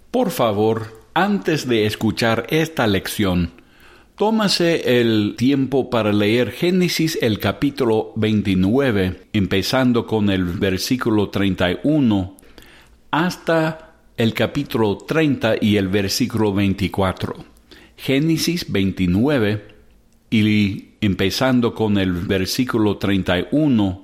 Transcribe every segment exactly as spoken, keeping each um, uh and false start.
Por favor, antes de escuchar esta lección, tómase el tiempo para leer Génesis el capítulo veintinueve, empezando con el versículo treinta y uno, hasta el capítulo treinta y el versículo veinticuatro. Génesis veintinueve, y empezando con el versículo treinta y uno,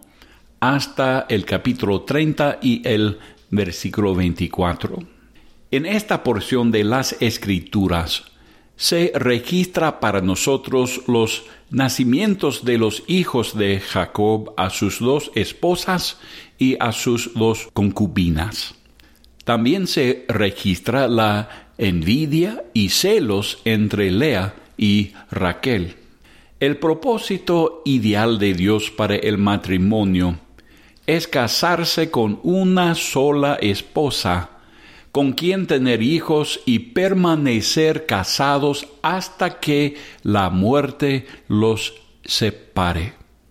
hasta el capítulo treinta y el versículo veinticuatro. En esta porción de las Escrituras se registra para nosotros los nacimientos de los hijos de Jacob a sus dos esposas y a sus dos concubinas. También se registra la envidia y celos entre Lea y Raquel. El propósito ideal de Dios para el matrimonio es casarse con una sola esposa, con quien tener hijos y permanecer casados hasta que la muerte los separe.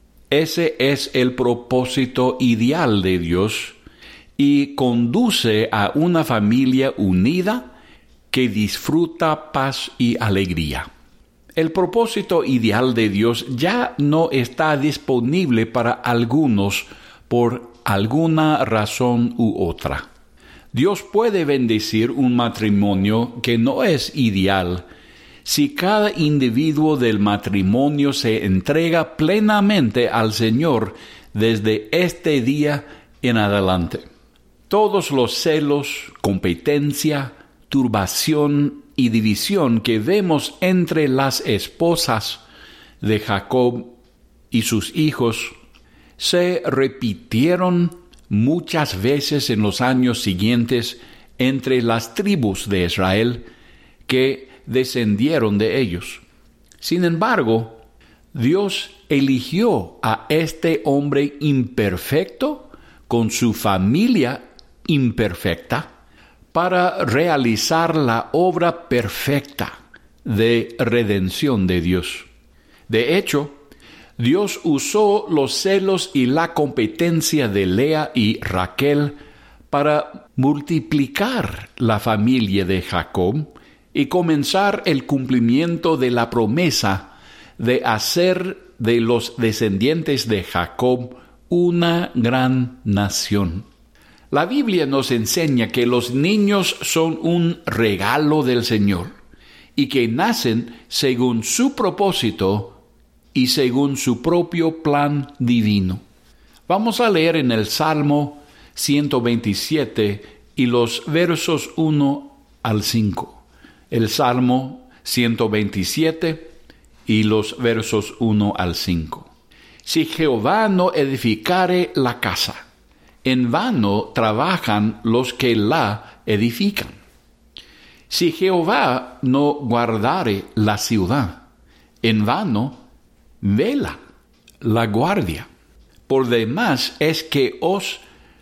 Ese es el propósito ideal de Dios y conduce a una familia unida que disfruta paz y alegría. El propósito ideal de Dios ya no está disponible para algunos por alguna razón u otra. Dios puede bendecir un matrimonio que no es ideal si cada individuo del matrimonio se entrega plenamente al Señor desde este día en adelante. Todos los celos, competencia, turbación y división que vemos entre las esposas de Jacob y sus hijos se repitieron muchas veces en los años siguientes entre las tribus de Israel que descendieron de ellos. Sin embargo, Dios eligió a este hombre imperfecto con su familia imperfecta para realizar la obra perfecta de redención de Dios. De hecho, Dios usó los celos y la competencia de Lea y Raquel para multiplicar la familia de Jacob y comenzar el cumplimiento de la promesa de hacer de los descendientes de Jacob una gran nación. La Biblia nos enseña que los niños son un regalo del Señor y que nacen según su propósito y según su propio plan divino. Vamos a leer en el Salmo ciento veintisiete y los versos uno al cinco. El Salmo ciento veintisiete y los versos uno al cinco. Si Jehová no edificare la casa, en vano trabajan los que la edifican. Si Jehová no guardare la ciudad, en vano vela la guardia. Por demás es que os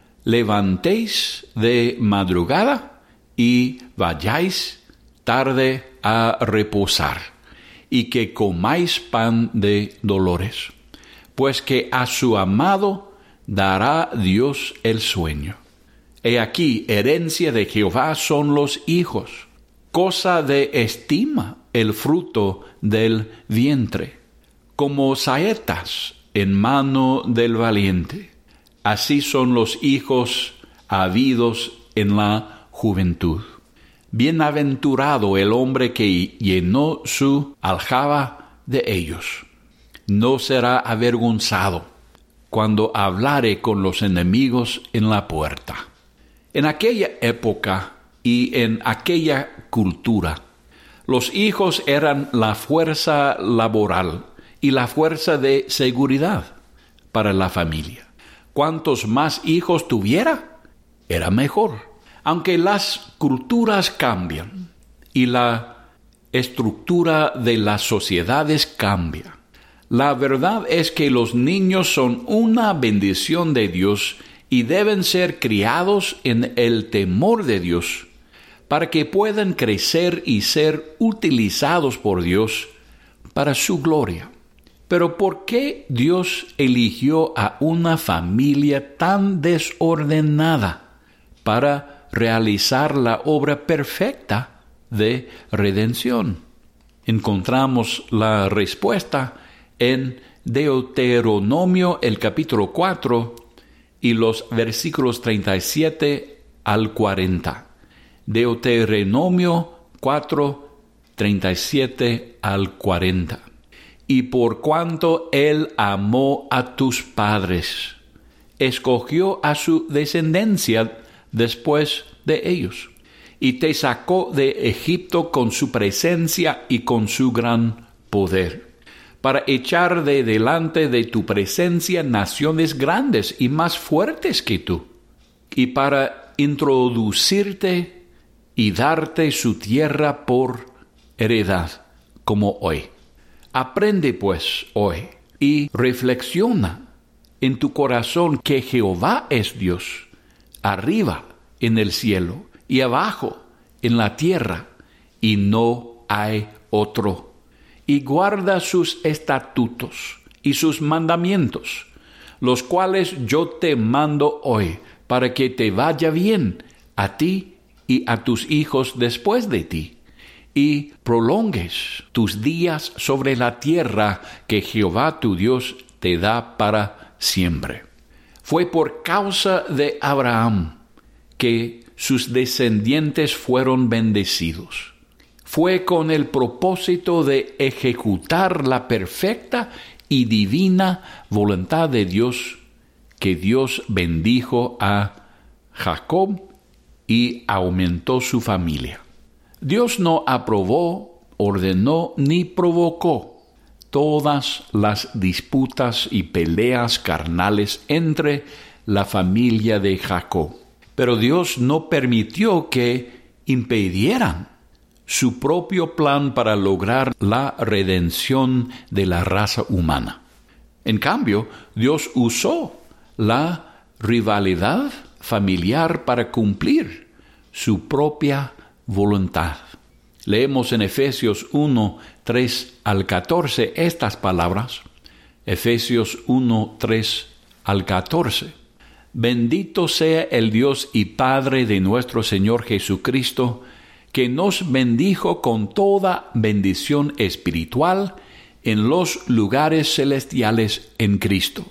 levantéis de madrugada y vayáis tarde a reposar, y que comáis pan de dolores, pues que a su amado dará Dios el sueño. He aquí, herencia de Jehová son los hijos, cosa de estima el fruto del vientre. Como saetas en mano del valiente, así son los hijos habidos en la juventud. Bienaventurado el hombre que llenó su aljaba de ellos. No será avergonzado cuando hablare con los enemigos en la puerta. En aquella época y en aquella cultura, los hijos eran la fuerza laboral y la fuerza de seguridad para la familia. Cuantos más hijos tuviera, era mejor. Aunque las culturas cambian y la estructura de las sociedades cambia, la verdad es que los niños son una bendición de Dios y deben ser criados en el temor de Dios para que puedan crecer y ser utilizados por Dios para su gloria. Pero ¿por qué Dios eligió a una familia tan desordenada para realizar la obra perfecta de redención. Encontramos la respuesta en Deuteronomio, el capítulo cuatro, y los versículos treinta y siete al cuarenta. Deuteronomio cuatro, treinta y siete al cuarenta. Y por cuanto Él amó a tus padres, escogió a su descendencia después de ellos, y te sacó de Egipto con su presencia y con su gran poder, para echar de delante de tu presencia naciones grandes y más fuertes que tú, y para introducirte y darte su tierra por heredad, como hoy. Aprende pues hoy y reflexiona en tu corazón que Jehová es Dios, arriba en el cielo y abajo en la tierra, y no hay otro. Y guarda sus estatutos y sus mandamientos, los cuales yo te mando hoy, para que te vaya bien a ti y a tus hijos después de ti, y prolongues tus días sobre la tierra que Jehová tu Dios te da para siempre. Fue por causa de Abraham que sus descendientes fueron bendecidos. Fue con el propósito de ejecutar la perfecta y divina voluntad de Dios que Dios bendijo a Jacob y aumentó su familia. Dios no aprobó, ordenó ni provocó todas las disputas y peleas carnales entre la familia de Jacob, pero Dios no permitió que impidieran su propio plan para lograr la redención de la raza humana. En cambio, Dios usó la rivalidad familiar para cumplir su propia voluntad. Leemos en Efesios uno, tres al catorce estas palabras. Efesios uno, tres al catorce. Bendito sea el Dios y Padre de nuestro Señor Jesucristo, que nos bendijo con toda bendición espiritual en los lugares celestiales en Cristo,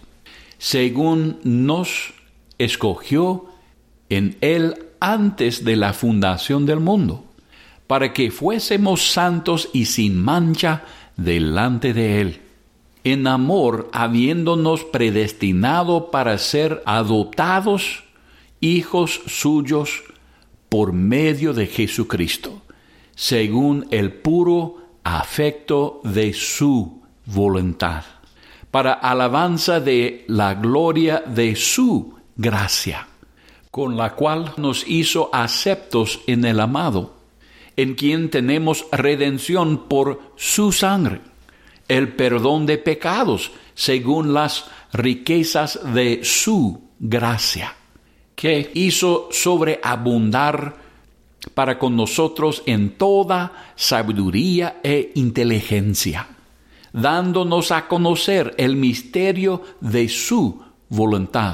según nos escogió en Él antes de la fundación del mundo, para que fuésemos santos y sin mancha delante de Él, en amor habiéndonos predestinado para ser adoptados hijos suyos por medio de Jesucristo, según el puro afecto de su voluntad, para alabanza de la gloria de su gracia, con la cual nos hizo aceptos en el amado, en quien tenemos redención por su sangre, el perdón de pecados, según las riquezas de su gracia, que hizo sobreabundar para con nosotros en toda sabiduría e inteligencia, dándonos a conocer el misterio de su voluntad,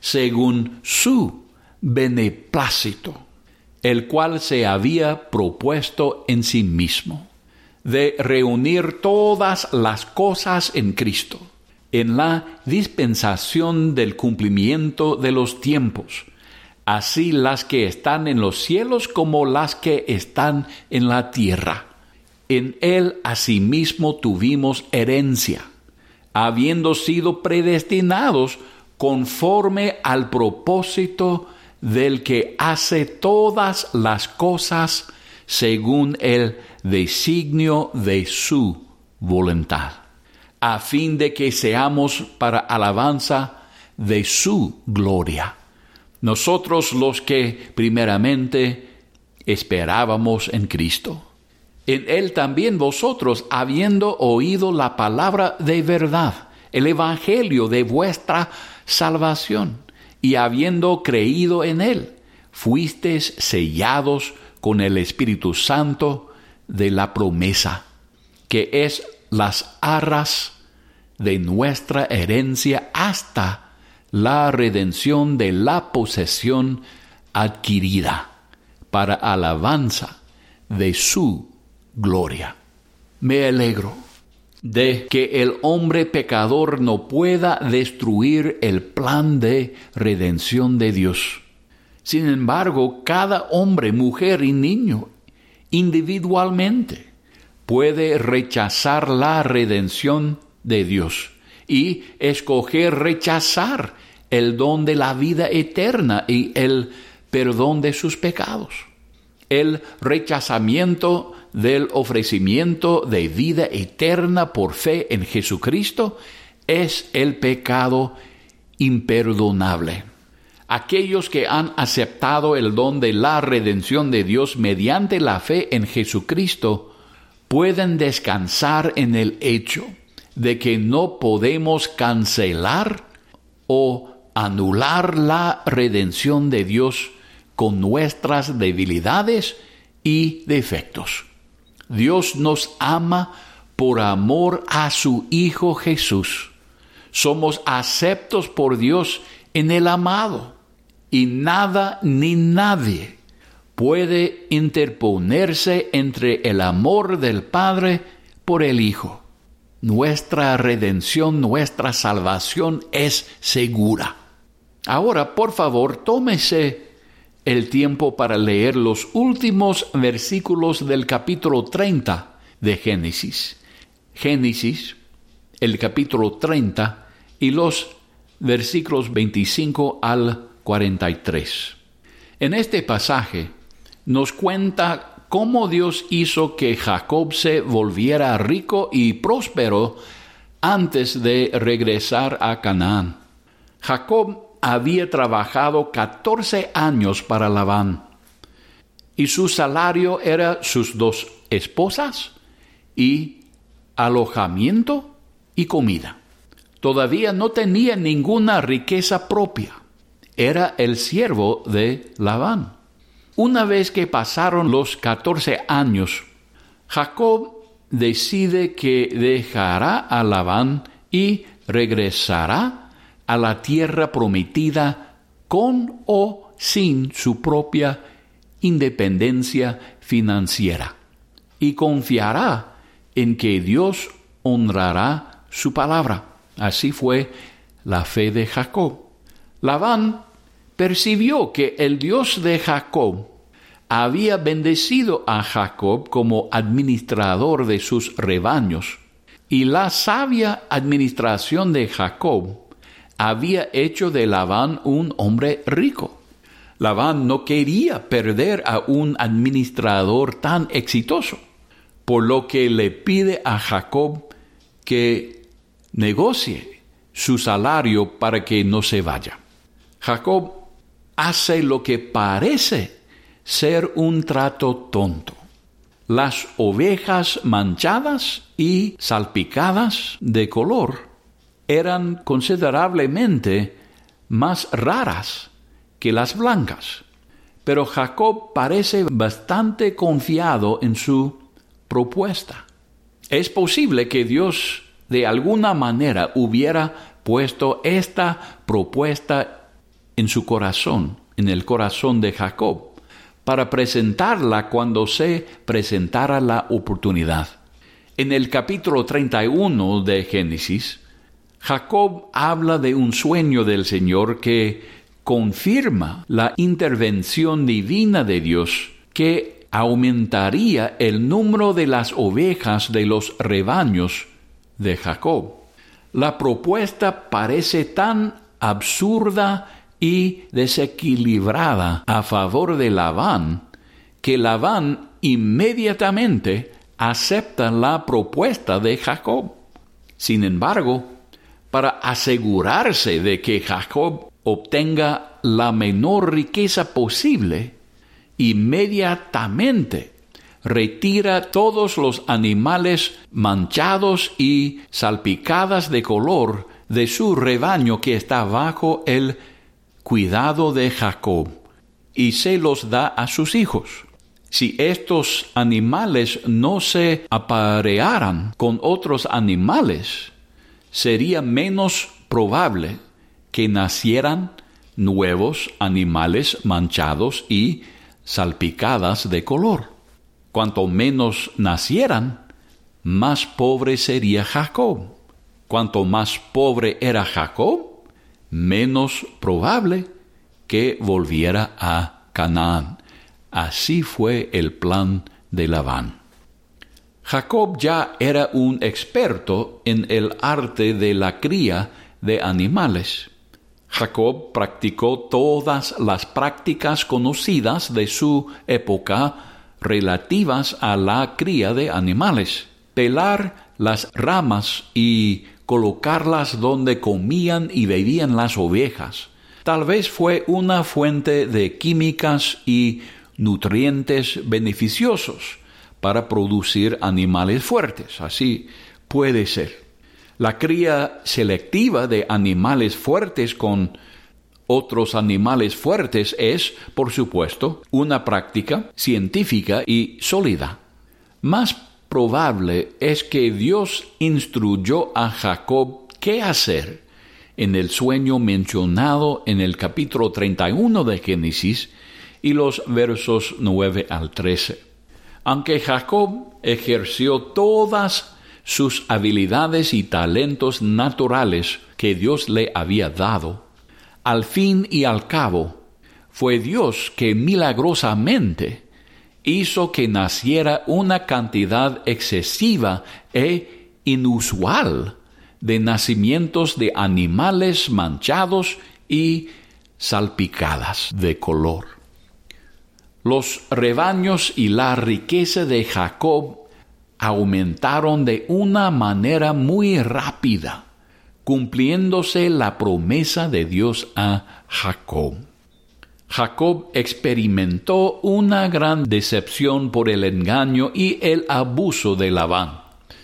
según su beneplácito, el cual se había propuesto en sí mismo, de reunir todas las cosas en Cristo, en la dispensación del cumplimiento de los tiempos, así las que están en los cielos como las que están en la tierra. En Él asimismo tuvimos herencia, habiendo sido predestinados conforme al propósito del que hace todas las cosas según el designio de su voluntad, a fin de que seamos para alabanza de su gloria. Nosotros los que primeramente esperábamos en Cristo. En Él también vosotros, habiendo oído la palabra de verdad, el evangelio de vuestra salvación, y habiendo creído en Él, fuisteis sellados con el Espíritu Santo de la promesa, que es las arras de nuestra herencia hasta la redención de la posesión adquirida, para alabanza de su gloria. Me alegro de que el hombre pecador no pueda destruir el plan de redención de Dios. Sin embargo, cada hombre, mujer y niño, individualmente, puede rechazar la redención de Dios y escoger rechazar el don de la vida eterna y el perdón de sus pecados. El rechazamiento del ofrecimiento de vida eterna por fe en Jesucristo es el pecado imperdonable. Aquellos que han aceptado el don de la redención de Dios mediante la fe en Jesucristo pueden descansar en el hecho de que no podemos cancelar o anular la redención de Dios con nuestras debilidades y defectos. Dios nos ama por amor a su Hijo Jesús. Somos aceptos por Dios en el amado, y nada ni nadie puede interponerse entre el amor del Padre por el Hijo. Nuestra redención, nuestra salvación es segura. Ahora, por favor, tómese el tiempo para leer los últimos versículos del capítulo treinta de Génesis. Génesis, el capítulo treinta, y los versículos veinticinco al cuarenta y tres. En este pasaje nos cuenta cómo Dios hizo que Jacob se volviera rico y próspero antes de regresar a Canaán. Jacob había trabajado catorce años para Labán, y su salario era sus dos esposas y alojamiento y comida. Todavía no tenía ninguna riqueza propia. Era el siervo de Labán. Una vez que pasaron los catorce años, Jacob decide que dejará a Labán y regresará a la tierra prometida con o sin su propia independencia financiera, y confiará en que Dios honrará su palabra. Así fue la fe de Jacob. Labán percibió que el Dios de Jacob había bendecido a Jacob como administrador de sus rebaños, y la sabia administración de Jacob había hecho de Labán un hombre rico. Labán no quería perder a un administrador tan exitoso, por lo que le pide a Jacob que negocie su salario para que no se vaya. Jacob hace lo que parece ser un trato tonto. Las ovejas manchadas y salpicadas de color eran considerablemente más raras que las blancas, pero Jacob parece bastante confiado en su propuesta. Es posible que Dios de alguna manera hubiera puesto esta propuesta en su corazón, en el corazón de Jacob, para presentarla cuando se presentara la oportunidad. En el capítulo treinta y uno de Génesis, Jacob habla de un sueño del Señor que confirma la intervención divina de Dios, que aumentaría el número de las ovejas de los rebaños de Jacob. La propuesta parece tan absurda y desequilibrada a favor de Labán, que Labán inmediatamente acepta la propuesta de Jacob. Sin embargo, para asegurarse de que Jacob obtenga la menor riqueza posible, inmediatamente retira todos los animales manchados y salpicadas de color de su rebaño que está bajo el cuidado de Jacob, y se los da a sus hijos. Si estos animales no se aparearan con otros animales, sería menos probable que nacieran nuevos animales manchados y salpicadas de color. Cuanto menos nacieran, más pobre sería Jacob. Cuanto más pobre era Jacob, menos probable que volviera a Canaán. Así fue el plan de Labán. Jacob ya era un experto en el arte de la cría de animales. Jacob practicó todas las prácticas conocidas de su época relativas a la cría de animales. Pelar las ramas y colocarlas donde comían y bebían las ovejas. Tal vez fue una fuente de químicas y nutrientes beneficiosos para producir animales fuertes. Así puede ser. La cría selectiva de animales fuertes con otros animales fuertes es, por supuesto, una práctica científica y sólida. Más probable es que Dios instruyó a Jacob qué hacer en el sueño mencionado en el capítulo treinta y uno de Génesis y los versos nueve al trece. Aunque Jacob ejerció todas sus habilidades y talentos naturales que Dios le había dado, al fin y al cabo, fue Dios que milagrosamente hizo que naciera una cantidad excesiva e inusual de nacimientos de animales manchados y salpicadas de color. Los rebaños y la riqueza de Jacob aumentaron de una manera muy rápida, cumpliéndose la promesa de Dios a Jacob. Jacob experimentó una gran decepción por el engaño y el abuso de Labán.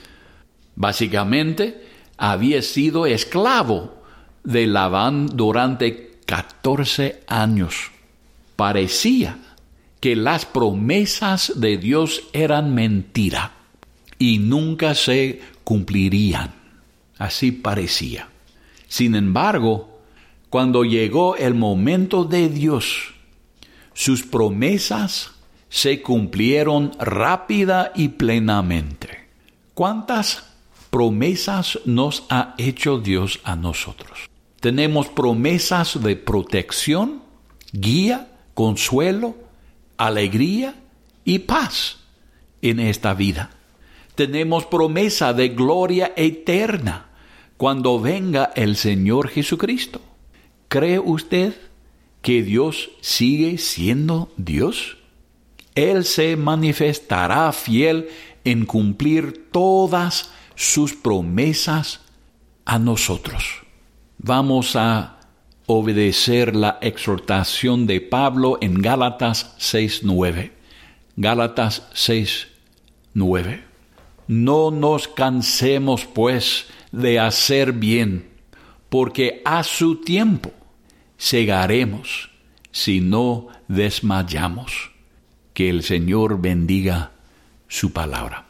Básicamente, había sido esclavo de Labán durante catorce años. Parecía que las promesas de Dios eran mentira y nunca se cumplirían. Así parecía. Sin embargo, cuando llegó el momento de Dios, sus promesas se cumplieron rápida y plenamente. ¿Cuántas promesas nos ha hecho Dios a nosotros? Tenemos promesas de protección, guía, consuelo, alegría y paz en esta vida. Tenemos promesa de gloria eterna cuando venga el Señor Jesucristo. ¿Cree usted que Dios sigue siendo Dios? Él se manifestará fiel en cumplir todas sus promesas a nosotros. Vamos a obedecer la exhortación de Pablo en Gálatas seis nueve. Gálatas seis nueve. No nos cansemos, pues, de hacer bien, porque a su tiempo segaremos si no desmayamos. Que el Señor bendiga su palabra.